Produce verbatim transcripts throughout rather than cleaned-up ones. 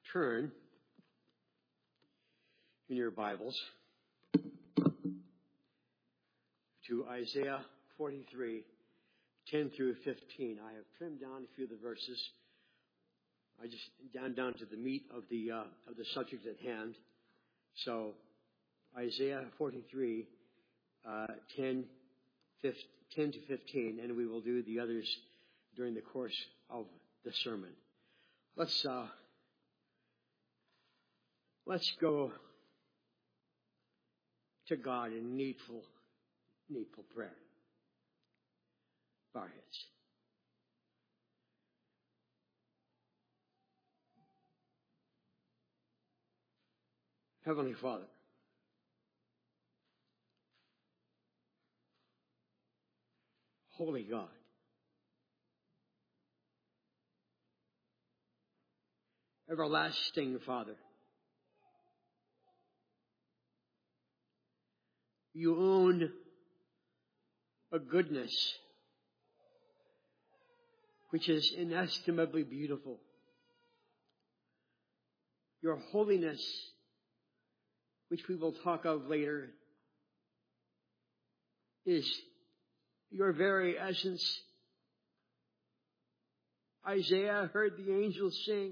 turn in your Bibles to Isaiah forty-three, ten through fifteen. I have trimmed down a few of the verses. I just down down to the meat of the uh, of the subject at hand. So Isaiah forty-three, uh, ten, ten to fifteen, and we will do the others during the course of the sermon. Let's uh, let's go to God in needful, needful prayer. Bow our heads. Heavenly Father, Holy God, Everlasting Father, you own a goodness which is inestimably beautiful. Your holiness, which we will talk of later, is your very essence. Isaiah heard the angels sing.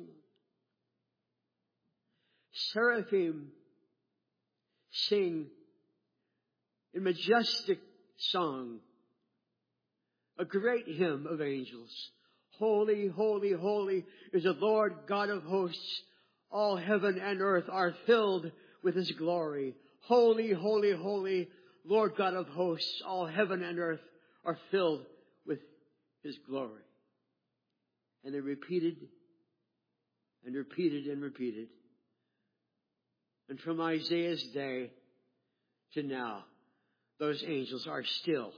Seraphim sing in majestic song a great hymn of angels. Holy, holy, holy is the Lord God of hosts. All heaven and earth are filled with His glory. Holy, holy, holy, Lord God of hosts. All heaven and earth are filled with His glory. And they repeated and repeated and repeated. And from Isaiah's day to now, those angels are still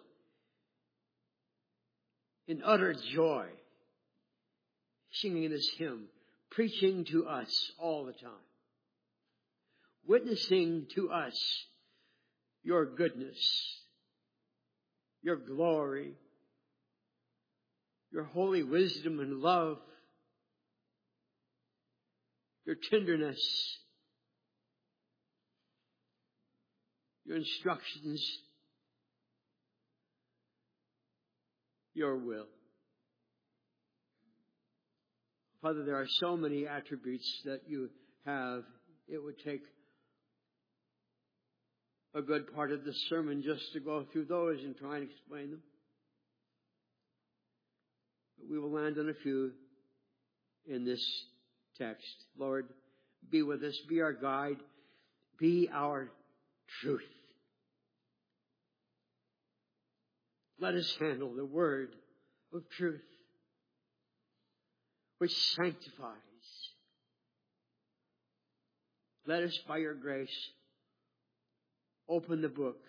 in utter joy, singing this hymn, preaching to us all the time, witnessing to us your goodness, your glory, your holy wisdom and love, your tenderness, your instructions, your will. Father, there are so many attributes that you have. It would take a good part of the sermon just to go through those and try and explain them. But we will land on a few in this text. Lord, be with us. Be our guide. Be our truth. Let us handle the word of truth, which sanctifies. Let us, by your grace, open the book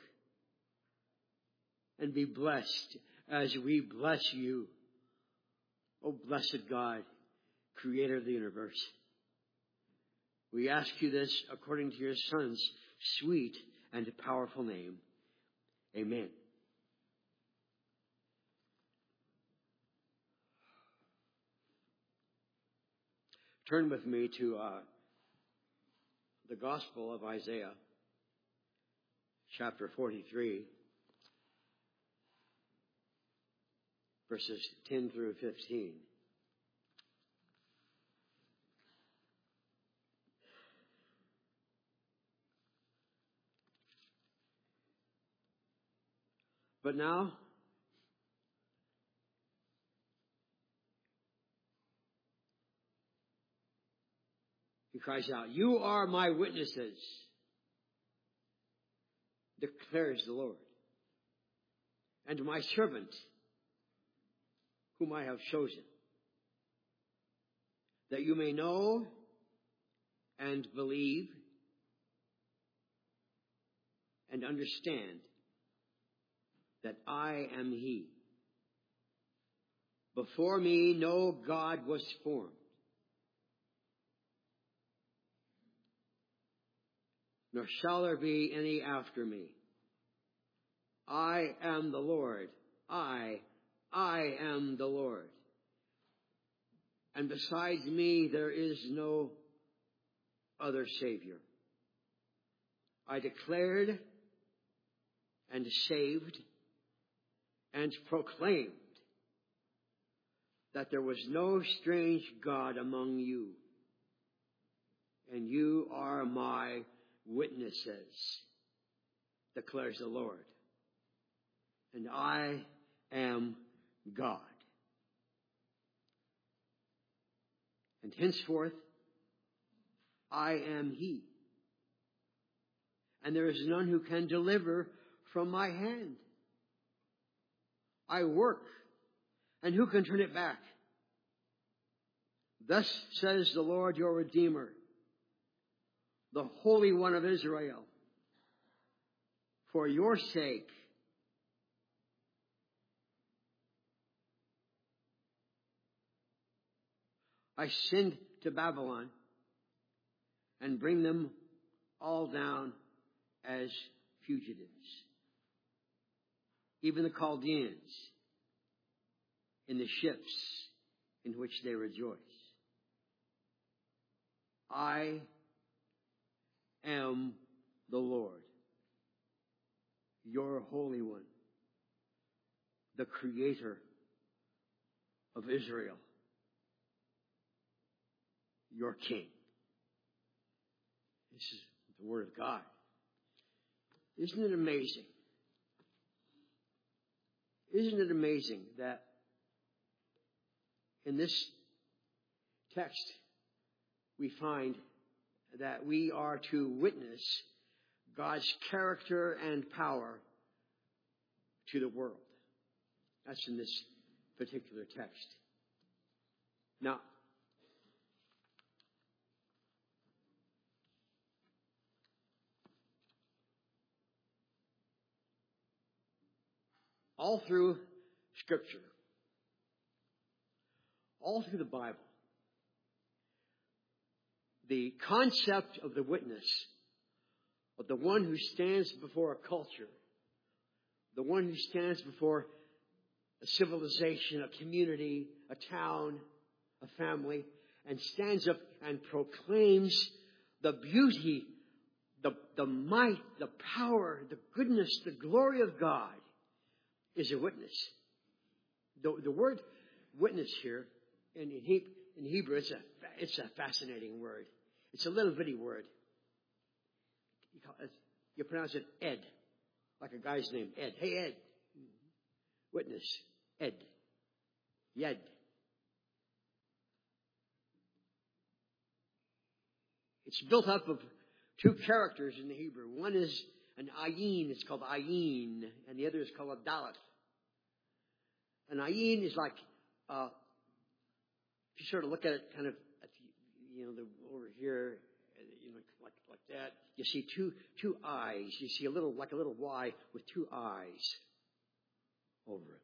and be blessed as we bless you, O blessed God, creator of the universe. We ask you this according to your Son's sweet and powerful name. Amen. Turn with me to uh, the Gospel of Isaiah, chapter forty-three, verses ten through fifteen. But now, he cries out, "You are my witnesses, declares the Lord, and my servant, whom I have chosen, that you may know and believe and understand that I am He. Before me no God was formed, nor shall there be any after me. I am the Lord. I, I am the Lord. And besides me there is no other Savior. I declared and saved and proclaimed that there was no strange God among you, and you are my witnesses, declares the Lord. And I am God. And henceforth, I am He. And there is none who can deliver from my hand. I work, and who can turn it back? Thus says the Lord your Redeemer, the Holy One of Israel. For your sake, I send to Babylon and bring them all down as fugitives. Even the Chaldeans in the ships in which they rejoice. I am the Lord, your Holy One, the Creator of Israel, your King. This is the Word of God. Isn't it amazing? Isn't it amazing that in this text we find that we are to witness God's character and power to the world? That's in this particular text. Now, all through Scripture, all through the Bible, the concept of the witness, of the one who stands before a culture, the one who stands before a civilization, a community, a town, a family, and stands up and proclaims the beauty, the, the might, the power, the goodness, the glory of God, is a witness. The, the word witness here in, in, he, in Hebrew, it's a, it's a fascinating word. It's a little bitty word. You, call it, you pronounce it Ed, like a guy's name, Ed. Hey, Ed. Witness, Ed. Yed. It's built up of two characters in the Hebrew. One is an ayin, it's called ayin, and the other is called a dalet. An ayin is like, uh, if you sort of look at it kind of, at the, you know, the, over here, you know, like like that, you see two two eyes. You see a little, like a little Y with two eyes over it.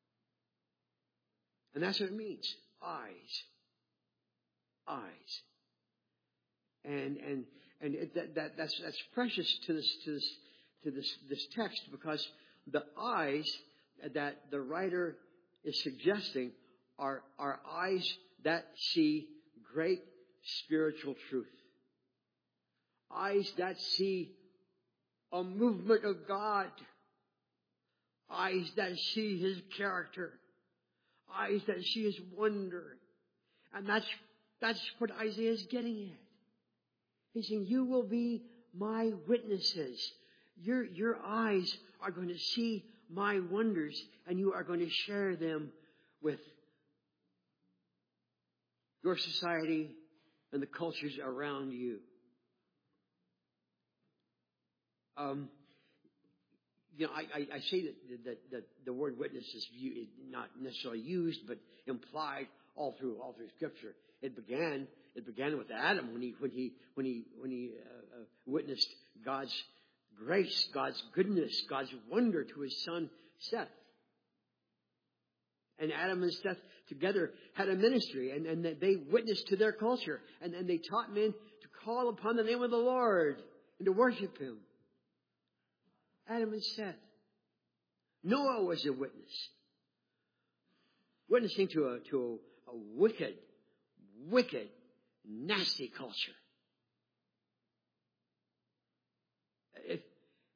And that's what it means. Eyes. Eyes. And and and it, that, that that's that's precious to this to this to this this text, because the eyes that the writer is suggesting are are eyes that see great spiritual truth. Eyes that see a movement of God. Eyes that see His character. Eyes that see His wonder. And that's that's what Isaiah is getting at. He's saying, you will be my witnesses. Your, your eyes are going to see my wonders, and you are going to share them with your society and the cultures around you. Um, you know, I, I, I say that, that, that the word witness is not necessarily used, but implied all through all through Scripture. It began. It began with Adam when he when he when he when he uh, uh, witnessed God's grace, God's goodness, God's wonder to his son Seth. And Adam and Seth together had a ministry, and, and they witnessed to their culture, and, and they taught men to call upon the name of the Lord and to worship Him. Adam and Seth. Noah was a witness, witnessing to a to a, a wicked, wicked, nasty culture.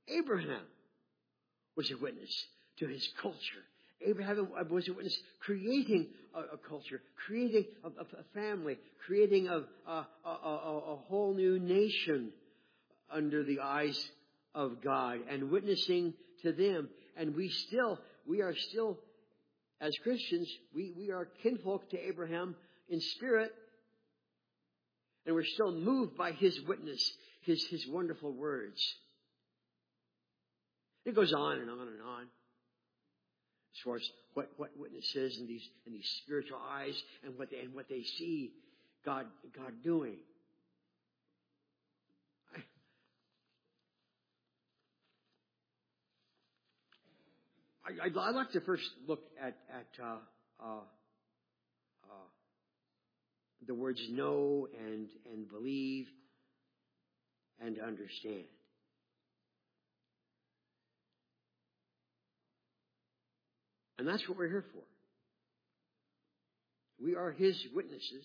Abraham was a witness to his culture. Abraham was a witness creating a, a culture, creating a, a, a family, creating a, a, a, a, a whole new nation under the eyes of God and witnessing to them. And we still, we are still, as Christians, we, we are kinfolk to Abraham in spirit. And we're still moved by his witness, his, his wonderful words. It goes on and on and on. As far as what, what witnesses and these and these spiritual eyes and what they and what they see God God doing. I, I'd, I'd like to first look at at uh, uh, uh, the words know and and believe and understand. And that's what we're here for. We are his witnesses.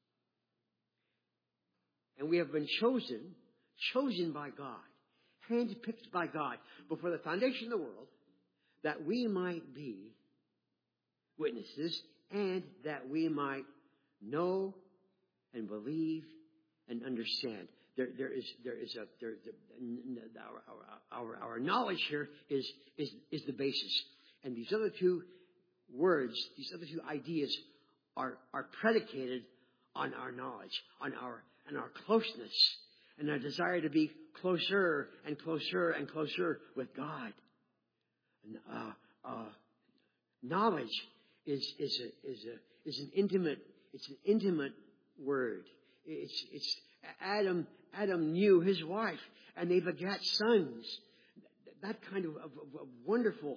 And we have been chosen, chosen by God, handpicked by God before the foundation of the world, that we might be witnesses and that we might know and believe and understand. There, there is, there is a, there, there, our, our, our, our knowledge here is, is, is the basis. And these other two words, these other two ideas are, are predicated on our knowledge, on our, on our closeness, and our desire to be closer and closer and closer with God. Uh, uh, knowledge is, is a, is a, is an intimate, it's an intimate word. It's, it's, Adam, Adam knew his wife, and they begat sons. That kind of, of, of wonderful,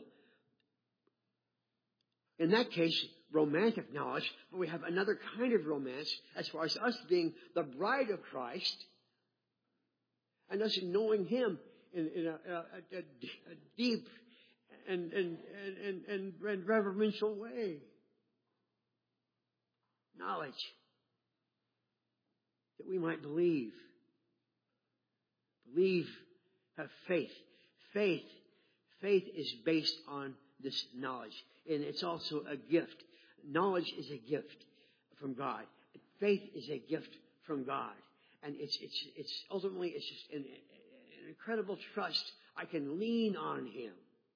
in that case, romantic knowledge, but we have another kind of romance as far as us being the bride of Christ and us knowing him in, in a, a, a, a deep and, and, and, and, and reverential way. Knowledge that we might believe. Believe, have faith. Faith, faith is based on this knowledge. And it's also a gift. Knowledge is a gift from God. Faith is a gift from God. And it's, it's, it's ultimately, it's just an, an incredible trust. I can lean on him.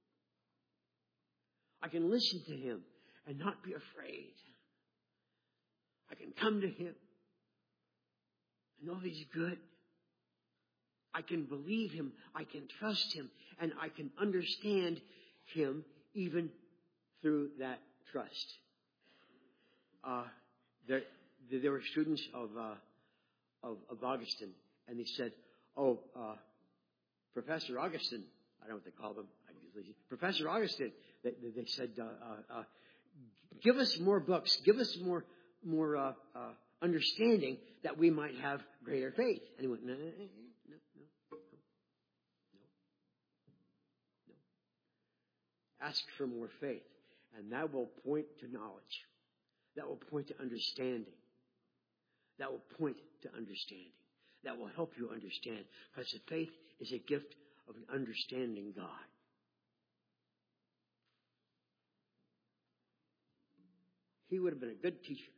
I can listen to him and not be afraid. I can come to him and know he's good. I can believe him. I can trust him. And I can understand him even through that trust. Uh, there, there were students of, uh, of, of Augustine, and they said, oh, uh, Professor Augustine, I don't know what they call them, Professor Augustine, they, they said, uh, uh, uh, give us more books, give us more, more uh, uh, understanding that we might have greater faith. And he went, no, no, no, no, no, no, no. Ask for more faith. And that will point to knowledge. That will point to understanding. That will point to understanding. That will help you understand. Because the faith is a gift of an understanding God. He would have been a good teacher.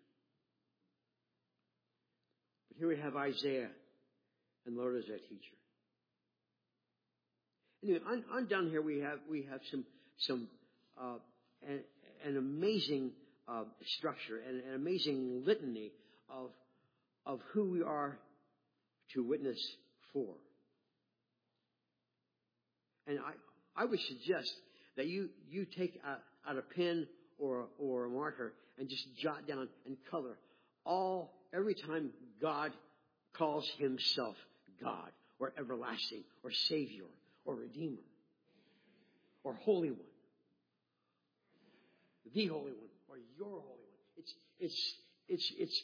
But here we have Isaiah, and Lord is that teacher. Anyway, on, on down here we have we have some some uh, an, an amazing uh, structure and an amazing litany of of who we are to witness for. And I I would suggest that you you take out, out a pen or or a marker and just jot down and color all every time God calls himself God or everlasting or Savior or Redeemer or Holy One, the Holy One or your Holy One. It's it's it's it's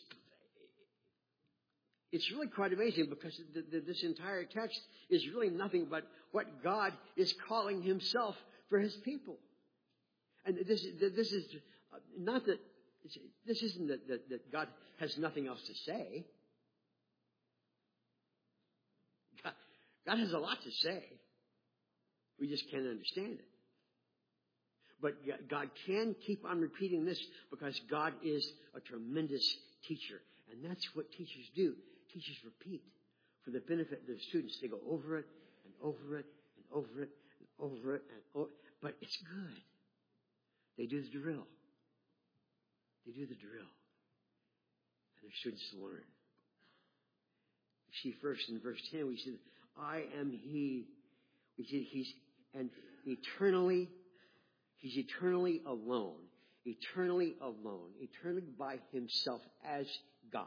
it's really quite amazing because the, the, this entire text is really nothing but what God is calling himself for his people. And this this is not that this isn't that, that, that God has nothing else to say. God, God has a lot to say. We just can't understand it. But God can keep on repeating this because God is a tremendous teacher. And that's what teachers do. Teachers repeat for the benefit of their students. They go over it and over it and over it and over it and over it. But it's good. They do the drill. They do the drill. And their students learn. You see first in verse ten, we see, I am He. We see He's and eternally, He's eternally alone. Eternally alone. Eternally by Himself as God.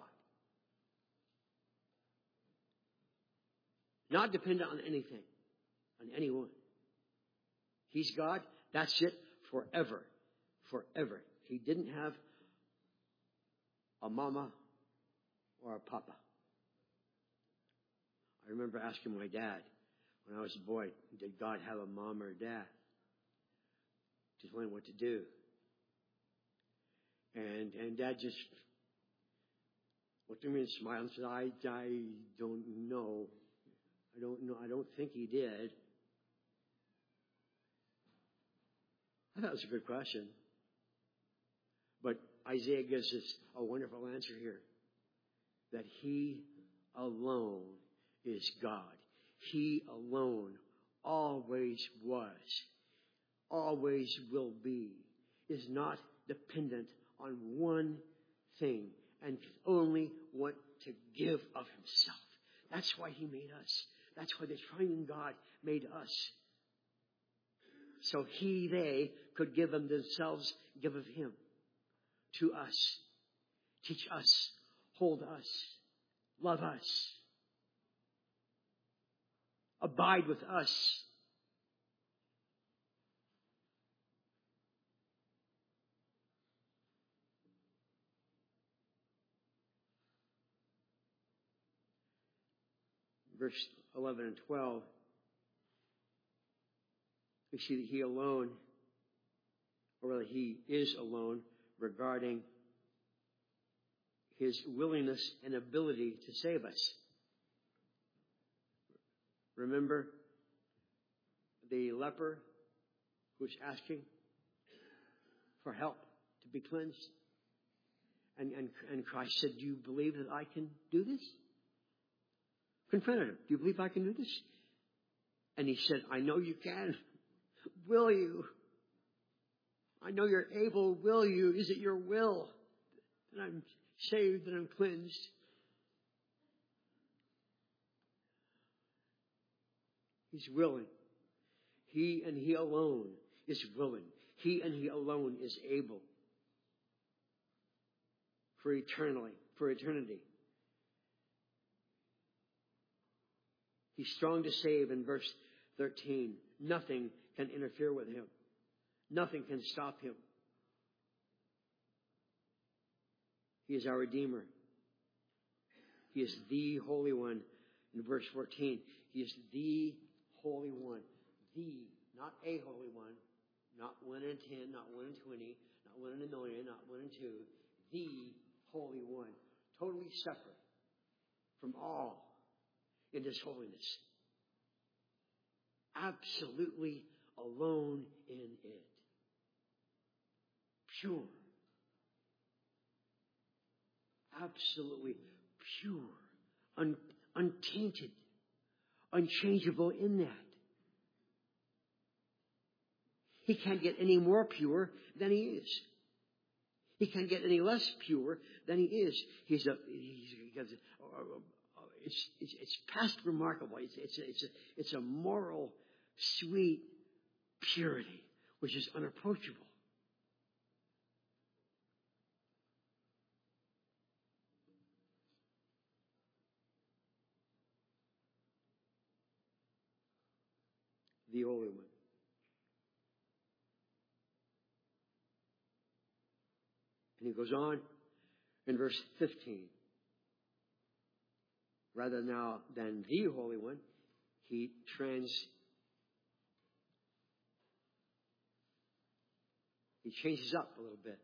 Not dependent on anything, on anyone. He's God. That's it forever. Forever. He didn't have a mama or a papa. I remember asking my dad when I was a boy, did God have a mom or a dad? Just wondering what to do. And and Dad just looked at me and smiled and said, I, I don't know. I don't know. I don't think He did. I thought it was a good question. But Isaiah gives us a wonderful answer here. That He alone is God. He alone always was, always will be, is not dependent on one thing and can only want to give of Himself. That's why He made us. That's why the triune God made us. So He, they could give of themselves, give of Him to us, teach us, hold us, love us, abide with us. Verse eleven and twelve, we see that He alone, or rather He is alone, regarding His willingness and ability to save us. Remember the leper who was asking for help to be cleansed? And, and, and Christ said, do you believe that I can do this? Confronted him. Do you believe I can do this? And he said, I know you can. Will you? I know you're able. Will you? Is it your will that I'm saved, that I'm cleansed? He's willing. He and He alone is willing. He and He alone is able. For eternally, for eternity. He's strong to save in verse thirteen. Nothing can interfere with Him. Nothing can stop Him. He is our Redeemer. He is the Holy One. In verse fourteen, He is the Holy One. The, not a Holy One. Not one in ten, not one in twenty, not one in a million, not one in two. The Holy One. Totally separate from all in His holiness. Absolutely alone in it. Pure. Absolutely pure. Un- untainted. Unchangeable in that. He can't get any more pure than He is. He can't get any less pure than He is. He's a, he's, he has a, it's, it's, it's past remarkable. It's, it's, a, it's, a, it's a moral, sweet purity, which is unapproachable. The Holy One. And He goes on in verse fifteen. Rather now than the Holy One, He trans He changes up a little bit.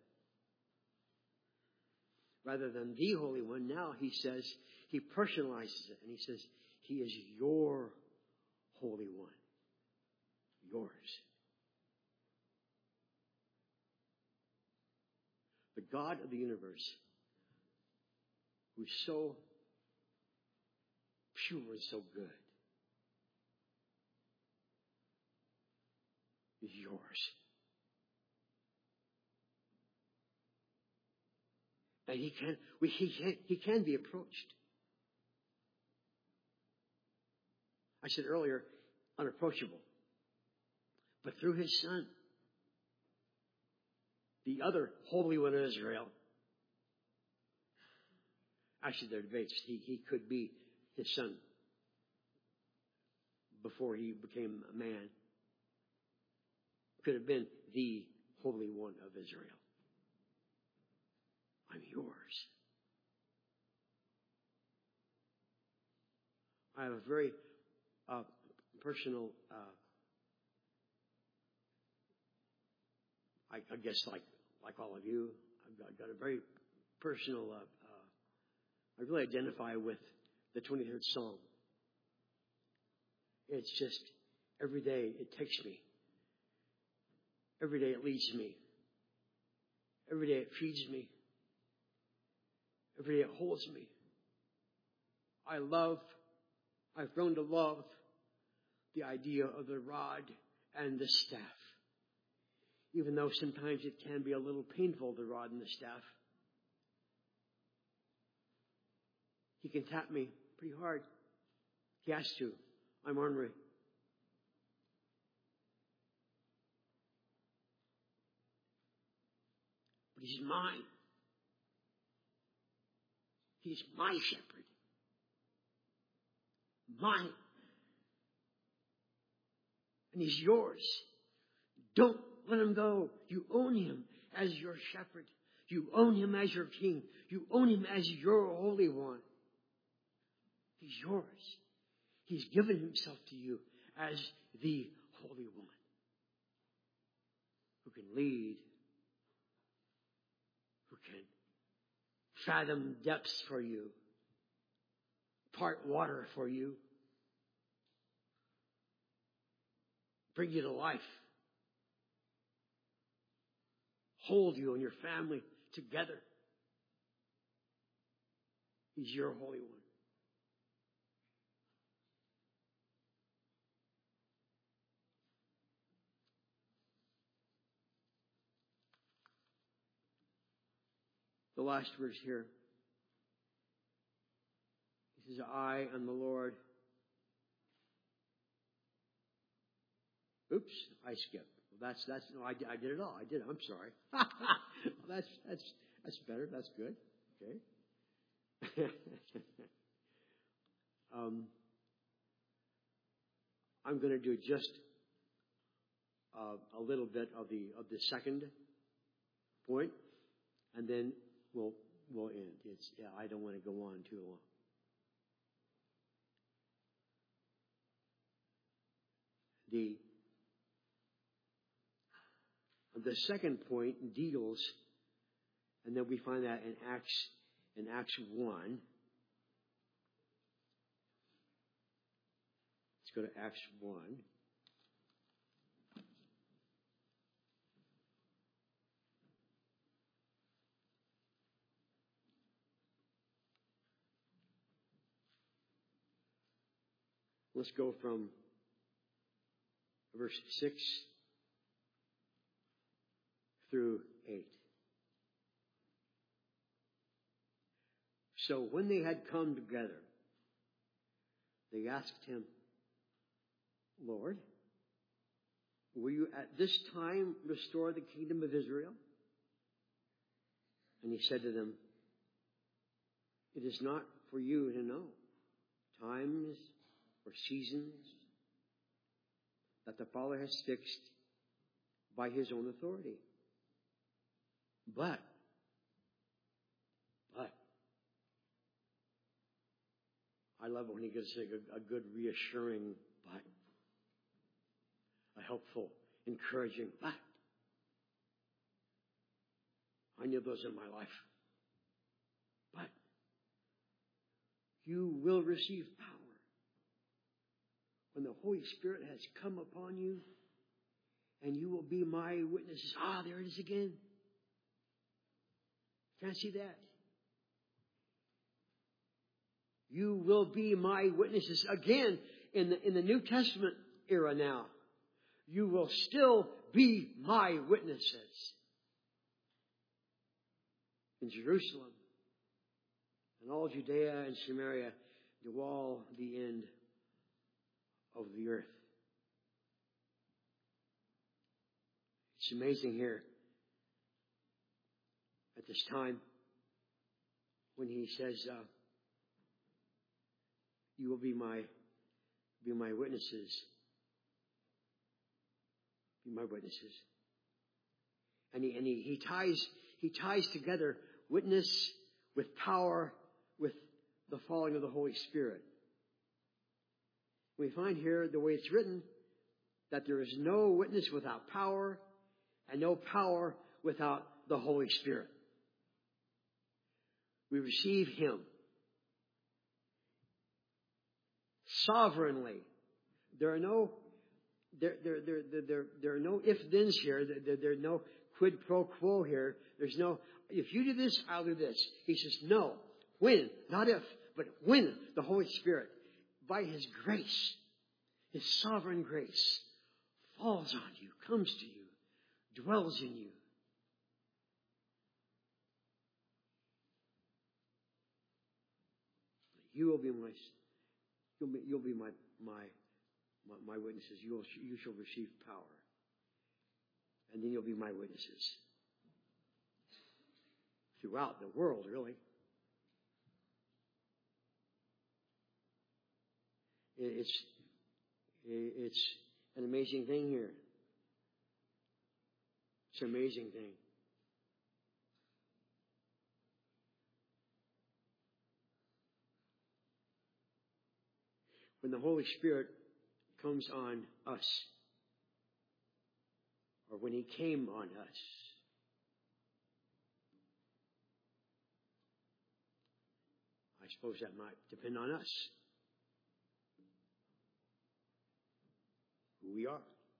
Rather than the Holy One, now He says, He personalizes it. And He says, He is your Holy One. yours. The God of the universe, who's so pure and so good, is yours. And he can, we, he, can, he can be approached. I said earlier, unapproachable. But through his Son, the other Holy One of Israel, actually there are debates, he, he could be his son before he became a man. Could have been the Holy One of Israel. I'm yours. I have a very uh, personal, uh, I, I guess like like all of you, I've got, got a very personal, uh, uh, I really identify with the twenty-third Psalm. It's just, every day it takes me. Every day it leads me. Every day it feeds me. Every day it holds me. I love, I've grown to love the idea of the rod and the staff. Even though sometimes it can be a little painful, the rod and the staff. He can tap me pretty hard. He has to. I'm ornery. But he's mine. He's my shepherd. Mine. And he's yours. Don't let him go. You own him as your shepherd. You own him as your king. You own him as your Holy One. He's yours. He's given himself to you as the Holy One who can lead, who can fathom depths for you, part water for you, bring you to life, hold you and your family together. He's your Holy One. The last verse here. He says, I am the Lord. Oops, I skipped. Well, that's, that's, no, I, I did it all. I did it. I'm sorry. that's, that's, that's better. That's good. Okay. um, I'm going to do just uh, a little bit of the, of the second point, and then we'll, we'll end. It's, yeah, I don't want to go on too long. The, the second point deals, and then we find that in Acts, in Acts one. Let's go to Acts one. Let's go from verse six through eight. So when they had come together, they asked him, Lord, will you at this time restore the kingdom of Israel? And he said to them, it is not for you to know times or seasons that the Father has fixed by his own authority. But, but, I love it when he gives a, a good reassuring but, a helpful, encouraging but. I knew those in my life. But, you will receive power when the Holy Spirit has come upon you, and you will be my witnesses. Ah, there it is again. Can't see that? You will be my witnesses. Again, in the, in the New Testament era now, you will still be my witnesses. In Jerusalem, and all Judea and Samaria, to all the end of the earth. It's amazing here at this time when he says, uh, you will be my, be my witnesses. Be my witnesses. And he, and he, he ties, he ties together witness with power, with the falling of the Holy Spirit. We find here, the way it's written, that there is no witness without power, and no power without the Holy Spirit. We receive Him sovereignly. There are no there there there there, there, there are no if-thens here. There, there, there are no quid pro quo here. There's no, if you do this, I'll do this. He says, no. When, not if, but when the Holy Spirit, by His grace, His sovereign grace, falls on you, comes to you, dwells in you. You will be my, you'll be, you'll be my, my, my, my witnesses. You will, you shall receive power. And then you'll be my witnesses. Throughout the world, really. It's, it's an amazing thing here. It's an amazing thing. When the Holy Spirit comes on us, or when He came on us, I suppose that might depend on us. Who we are.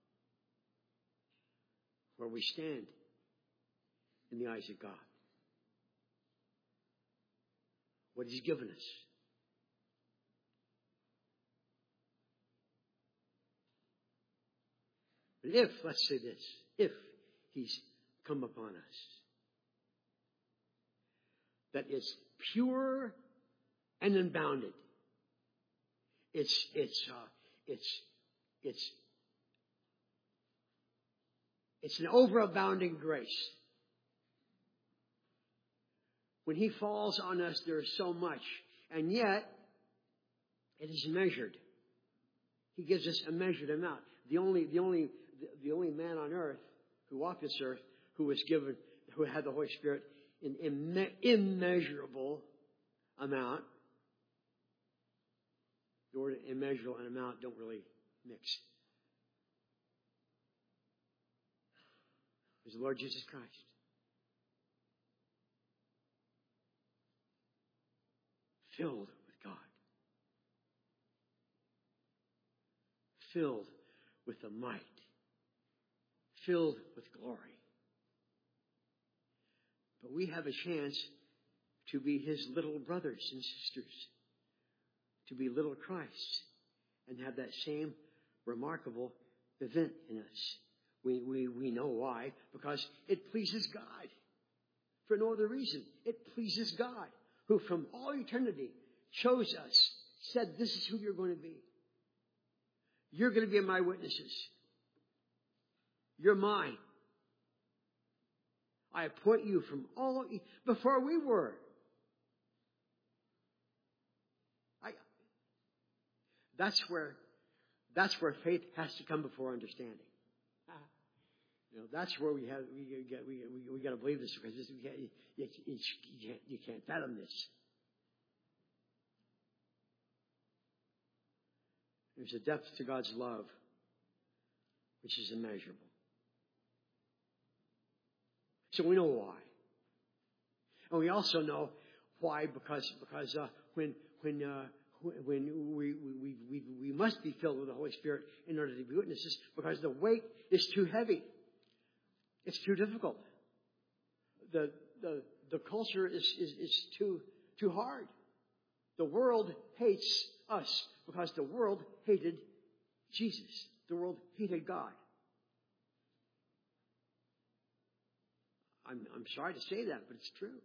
Where we stand in the eyes of God. What He's given us. But if, let's say this, if He's come upon us, that it's pure and unbounded. It's, it's, uh, it's, it's, it's an overabounding grace. When He falls on us, there is so much. And yet, it is measured. He gives us a measured amount. The only, the only, the, the only man on earth who walked this earth who was given, who had the Holy Spirit in imme- immeasurable amount. The word immeasurable and amount don't really mix. It was the Lord Jesus Christ. Filled with God. Filled with the might. Filled with glory. But we have a chance to be His little brothers and sisters. To be little Christ. And have that same remarkable event in us. We, we, we know why. Because it pleases God. For no other reason. It pleases God. Who from all eternity chose us. Said, this is who you're going to be. You're going to be my witnesses. You're mine. I appoint you from all, before we were. I, that's where, that's where faith has to come before understanding. You know, that's where we have, we get, we, we, we got to believe this because this, you, can't, you, you, you, can't, you can't fathom this. There's a depth to God's love which is immeasurable. So we know why. And we also know why because because uh, when when uh, when we, we, we, we must be filled with the Holy Spirit in order to be witnesses, because the weight is too heavy. It's too difficult. The, the, the culture is, is, is too, too hard. The world hates us because the world hated Jesus. The world hated God. I'm, I'm sorry to say that, but it's true.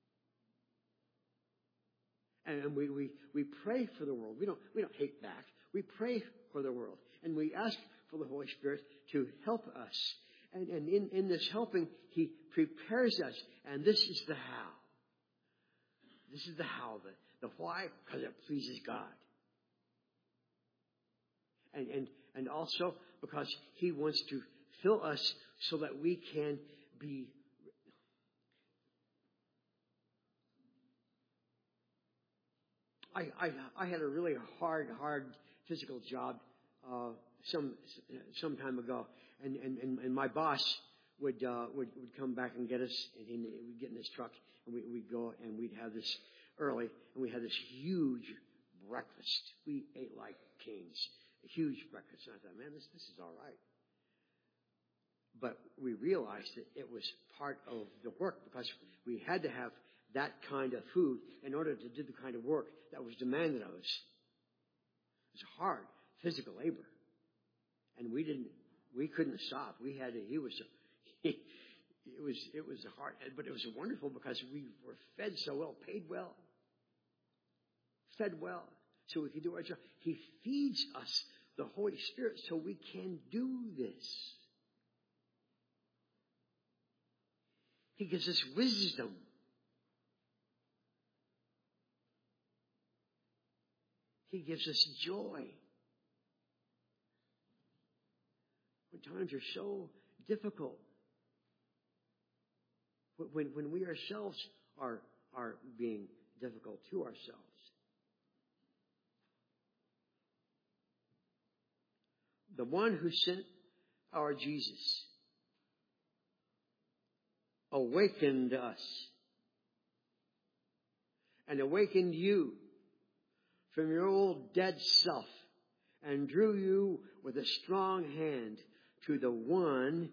And we, we, we pray for the world. We don't, we don't hate back. We pray for the world. And we ask for the Holy Spirit to help us. And, and in, in this helping, He prepares us. And this is the how. This is the how. The, the why? Because it pleases God. And, and, and also because He wants to fill us so that we can be I, I, I had a really hard, hard physical job uh, some some time ago, and, and, and, and my boss would uh, would would come back and get us, and he'd we'd get in his truck, and we, we'd go and we'd have this early, and we had this huge breakfast. We ate like kings, a huge breakfast. And I thought, man, this this is all right. But we realized that it was part of the work because we had to have that kind of food in order to do the kind of work that was demanded of us. It was hard physical labor, and we didn't, we couldn't stop. We had to. He was, he, it was, it was hard, but it was wonderful because we were fed so well, paid well, fed well, so we could do our job. He feeds us the Holy Spirit so we can do this. He gives us wisdom. He gives us joy. When times are so difficult, when, when we ourselves are, are being difficult to ourselves. The one who sent our Jesus awakened us and awakened you from your old dead self and drew you with a strong hand to the one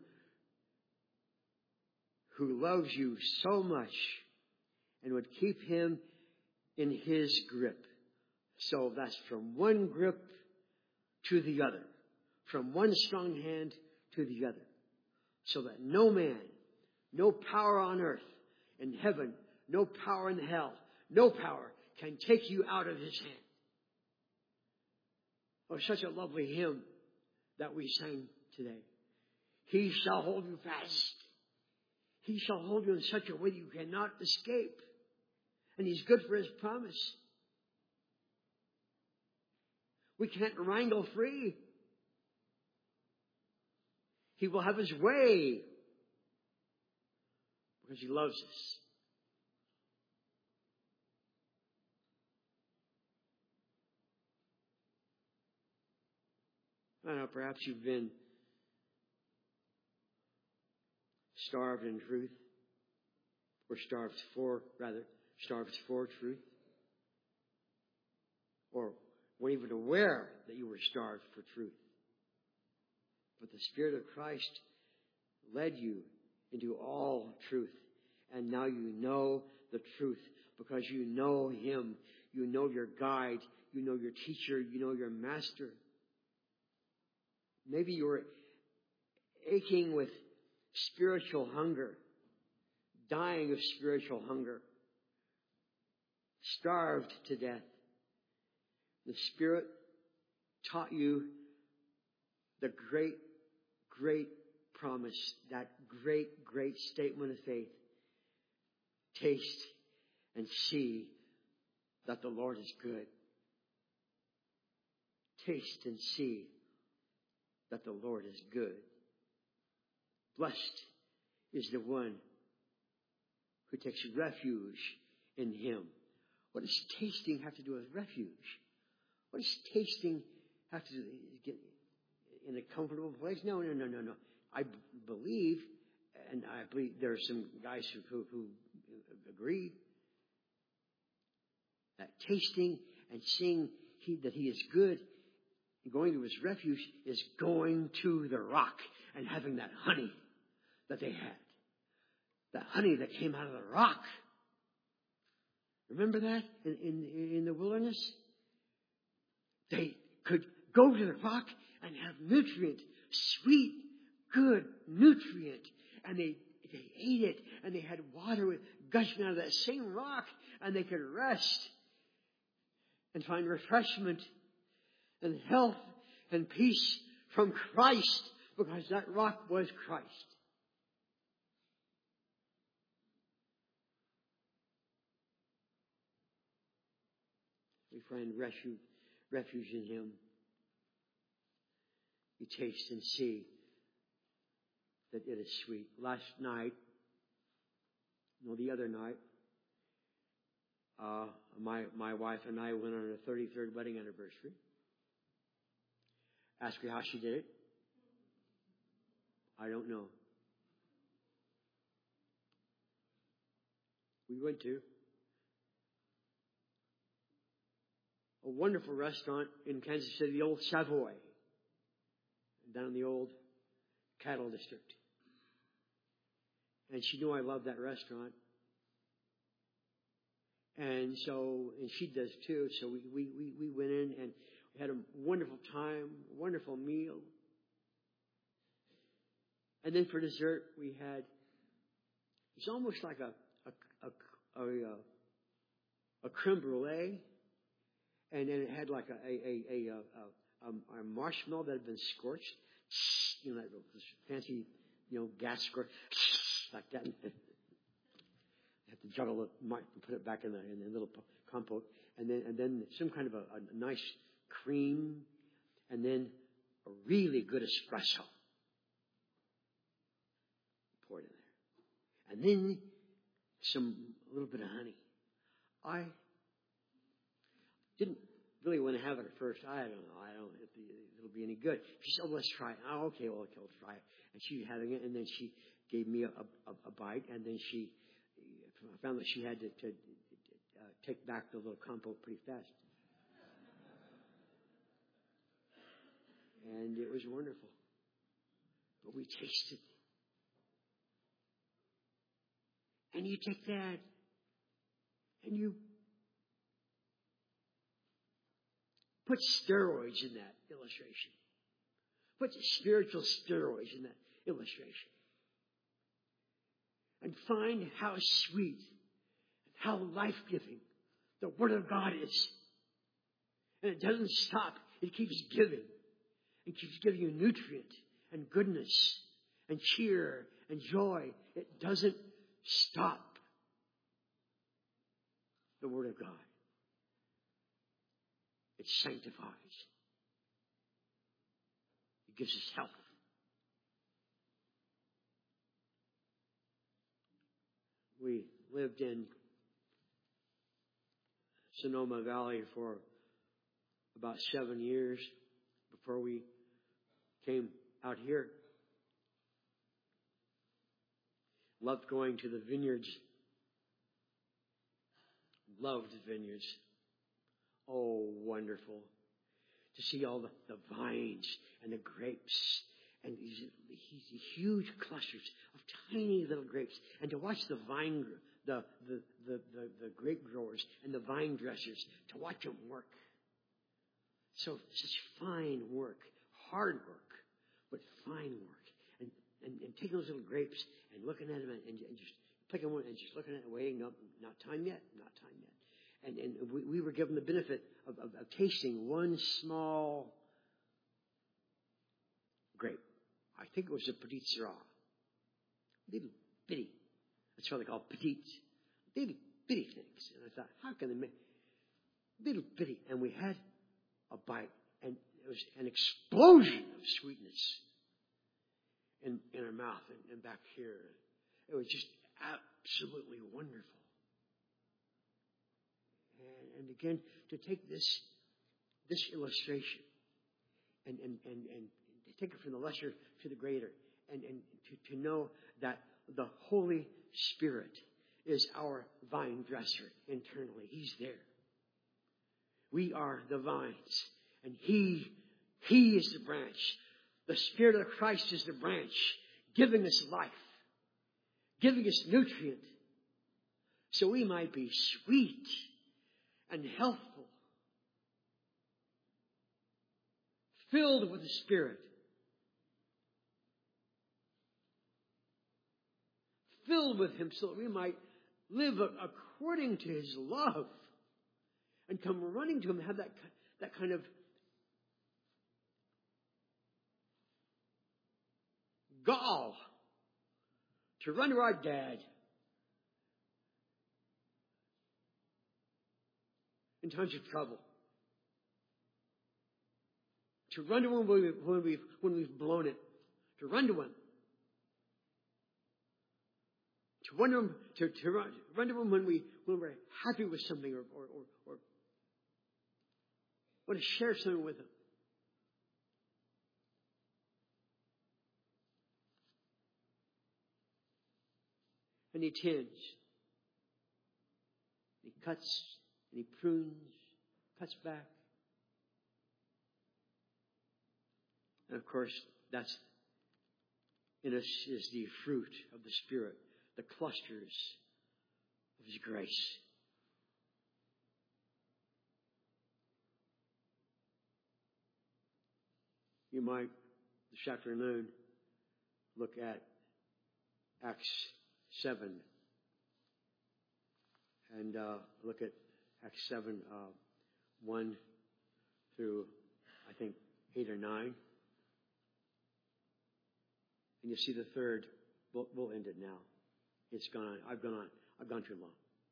who loves you so much and would keep him in his grip. So that's from one grip to the other, from one strong hand to the other, so that no man, no power on earth, in heaven, no power in hell, no power can take you out of his hand. Oh, such a lovely hymn that we sang today. He shall hold you fast. He shall hold you in such a way that you cannot escape. And he's good for his promise. We can't wrangle free. He will have his way because he loves us. I don't know, perhaps you've been starved in truth, or starved for, rather, starved for truth, or weren't even aware that you were starved for truth. But the Spirit of Christ led you into all truth, and now you know the truth because you know Him. You know your guide. You know your teacher. You know your master. Maybe you're aching with spiritual hunger, dying of spiritual hunger, starved to death. The Spirit taught you the great, great promise, that great, great statement of faith. Taste and see that the Lord is good. Taste and see that the Lord is good. Blessed is the one who takes refuge in Him. What does tasting have to do with refuge? What does tasting have to do get in a comfortable place? No, no, no, no, no. I b- believe, and I believe there are some guys who, who, who agree that tasting and seeing he, that he is good, going to his refuge is going to the rock and having that honey that they had. That honey that came out of the rock. Remember that in, in, in the wilderness? They could go to the rock and have nutrient, sweet, good nutrient. And they, they ate it, and they had water gushing out of that same rock, and they could rest and find refreshment and health and peace from Christ, because that rock was Christ. We find refuge, refuge in Him. We taste and see that it is sweet. Last night, no, the other night, uh, my my wife and I went on our thirty-third wedding anniversary. Ask her how she did it. I don't know. We went to a wonderful restaurant in Kansas City, the old Savoy, down in the old cattle district. And she knew I loved that restaurant. And so, and she does too. So we, we, we, we went in and we had a wonderful time, wonderful meal. And then for dessert, we had, it's almost like a, a, a, a, a creme brulee. And then it had like a, a, a, a, a, a marshmallow that had been scorched. You know, that fancy, you know, gas scorch. Like that. You have to juggle it and put it back in the, in the little compote. And then, and then some kind of a, a nice cream. And then a really good espresso. Poured in there. And then some, a little bit of honey. I didn't really want to have it at first. I don't know. I don't know if it'll be any good. She said, oh, let's try it. Oh, okay, well, okay, we'll try it. And she having it, and then she gave me a, a, a bite, and then she found that she had to, to uh, take back the little compote pretty fast. And it was wonderful. But we tasted. And you take that, and you put steroids in that illustration. Put spiritual steroids in that illustration. And find how sweet, how life-giving the Word of God is. And it doesn't stop. It keeps giving. It keeps giving you nutrient and goodness and cheer and joy. It doesn't stop. The Word of God. It sanctifies. It gives us health. We lived in Sonoma Valley for about seven years before we came out here. Loved going to the vineyards. Loved vineyards. Oh, wonderful. To see all the, the vines and the grapes and these, these huge clusters of tiny little grapes. And to watch the vine, the, the, the, the, the grape growers and the vine dressers, to watch them work. So such fine work, hard work, but fine work. And, and, and taking those little grapes and looking at them and, and just picking one and just looking at it and waiting, no, not time yet, not time yet. And, and we, we were given the benefit of, of, of tasting one small grape. I think it was a Petit Syrah. Little bitty. That's what they call petite. Little bitty things. And I thought, how can they make little bitty? And we had a bite, and it was an explosion of sweetness in, in our mouth and, and back here. It was just absolutely wonderful. And again, to take this this illustration and, and, and, and take it from the lesser to the greater, and, and to, to know that the Holy Spirit is our vine dresser internally. He's there. We are the vines, and He, He is the branch. The Spirit of Christ is the branch, giving us life, giving us nutrient, so we might be sweet and healthful, filled with the Spirit, filled with Him, so that we might live according to His love and come running to Him, have that, that kind of gall to run to our dad in times of trouble, to run to Him when we've, when we've, when we've blown it, to run to Him, to run to Him, to, to run, run to Him when, we, when we're happy with something or, or, or, or want to share something with Him. And He tends, He cuts, and He prunes, cuts back. And of course, that's in us is the fruit of the Spirit, the clusters of His grace. You might, this afternoon, look at Acts seven and uh, look at Acts seven, uh, one through, I think, eight or nine. And you see the third. We'll, we'll end it now. It's gone on. I've gone on. I've gone too long.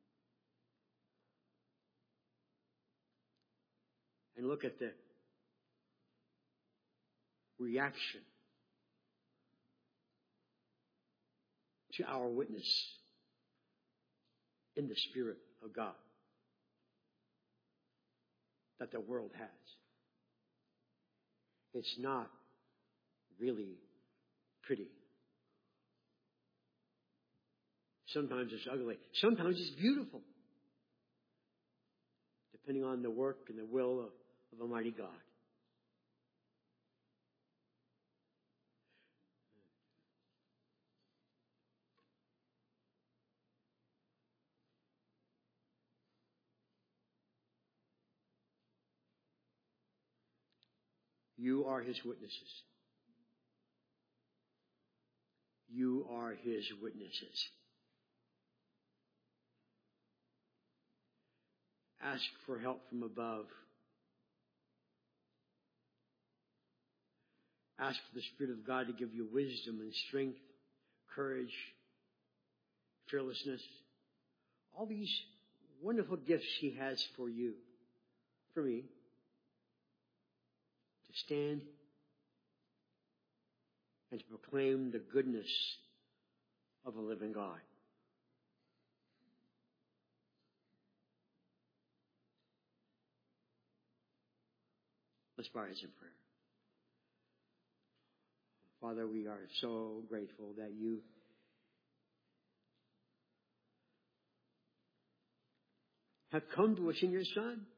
And look at the reaction to our witness in the Spirit of God that the world has. It's not really pretty. Sometimes it's ugly. Sometimes it's beautiful, depending on the work and the will of, of Almighty God. You are His witnesses. You are His witnesses. Ask for help from above. Ask for the Spirit of God to give you wisdom and strength, courage, fearlessness. All these wonderful gifts He has for you, for me, to stand and to proclaim the goodness of a living God. Let's bow our heads in prayer. Father, we are so grateful that you have come to us in your Son.